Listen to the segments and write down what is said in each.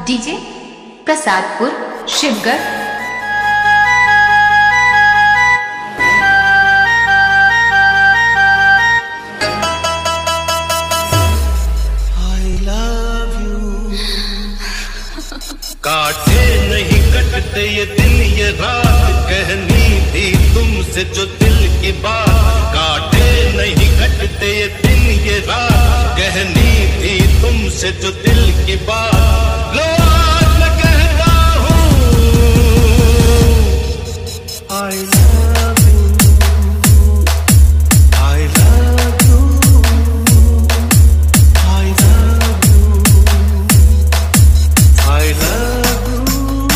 DJ Prasadpur Shivgarh. काटे नहीं कटते ये दिन ये रात, कहनी थी तुमसे जो दिल की बात। काटे नहीं कटते ये दिन ये रात, कहनी थी तुमसे जो दिल की बात। लो आज मैं कहता हूँ I love you, I love you, I love you, I love you,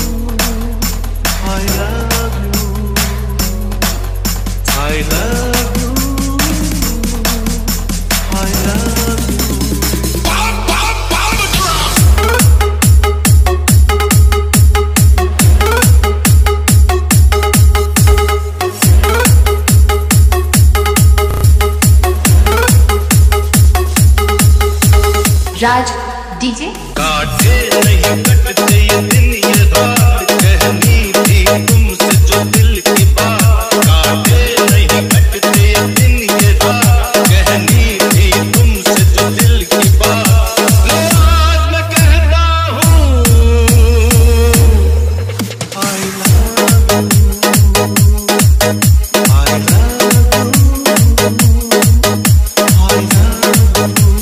I love you, I love you, I love you. Bop, bop, bop the drum. Raj DJ. काटे नहीं कटते ये दिन ये रात, कहनी थी तुमसे जो दिल की बात। काटे नहीं कटते ये दिन ये रात, कहनी थी तुमसे जो दिल की बात। लो आज मैं कहता हूँ I love you, I love you, I love you।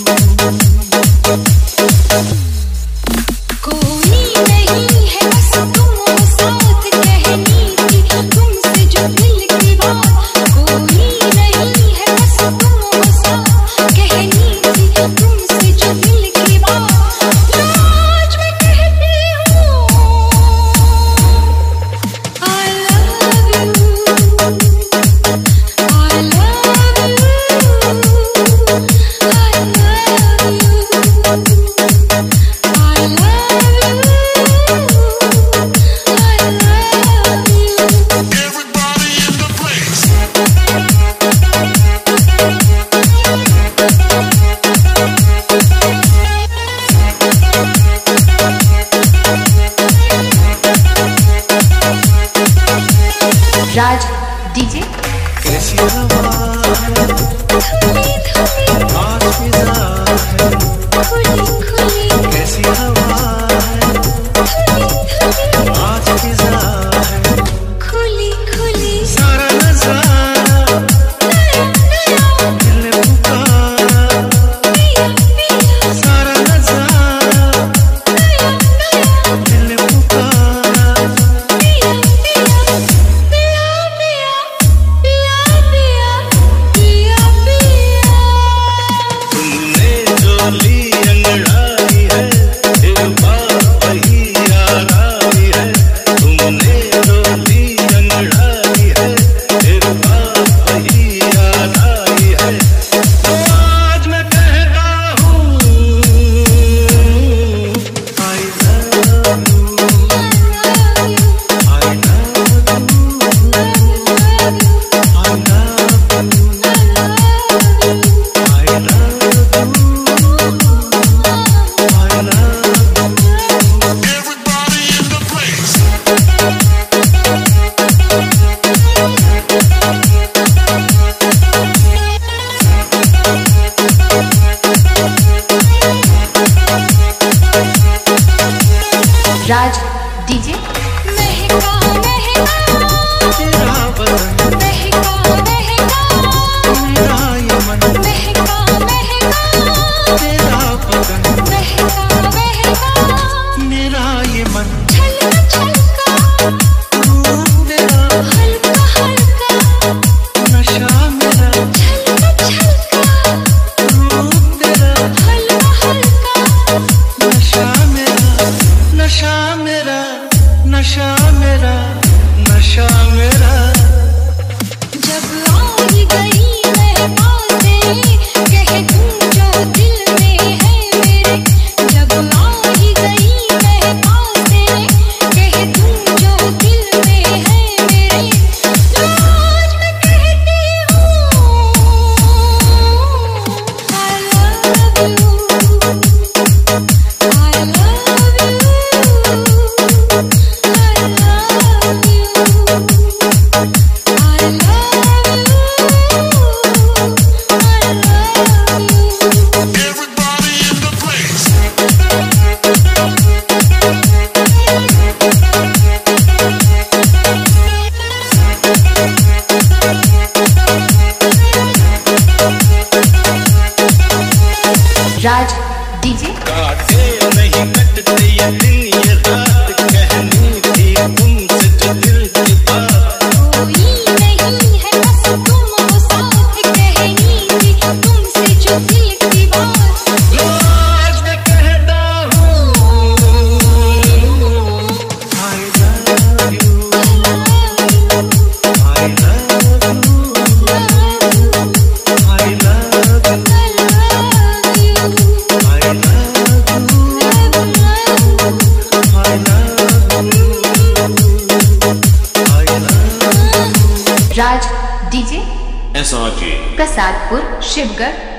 कोई नहीं है बस तुम साथ, कहनी थी तुमसे जो दिल की बात। कोई नहीं है बस तुम साथ, कहनी थी तुमसे जो दिल की बात। आज मैं कहती हूँ I love you, I love you, I love you। Raj DJ. कैसी हवा है, आज फिजा है, कैसी हवा है, आज फिजा है, खुली खुली सारा नजारा दिल ने पुकारा। सारा नजारा दिल ने पुकारा। तुमने जो ली अंगड़ाई है, एक बात वही याद आई है। तुमने जो ली अंगड़ाई है, एक बात वही याद आई है। तो आज मैं कहता हूँ I love you, I love you, I love you, I love you, I love you। Everybody in the place। Raj DJ. महका महका तेरा बदन, महका महका मेरा ये मन, महका महका तेरा बदन, महका महका मेरा ये मन। छलका छलका तू मेरा हल्का हल्का नशा मेरा, छलका छलका तू मेरा हल्का हल्का नशा मेरा, नशा मेरा, नशा मेरा, नशा मेरा। जब आई गई मैं पासे, कह दूं जो दिल में है मेरे। जब आई गई मैं पासे, कह दूं जो दिल में है मेरे। आज मैं कहती हूँ I love you, I love you। Raj DJ SRJ Prasadpur Shivgarh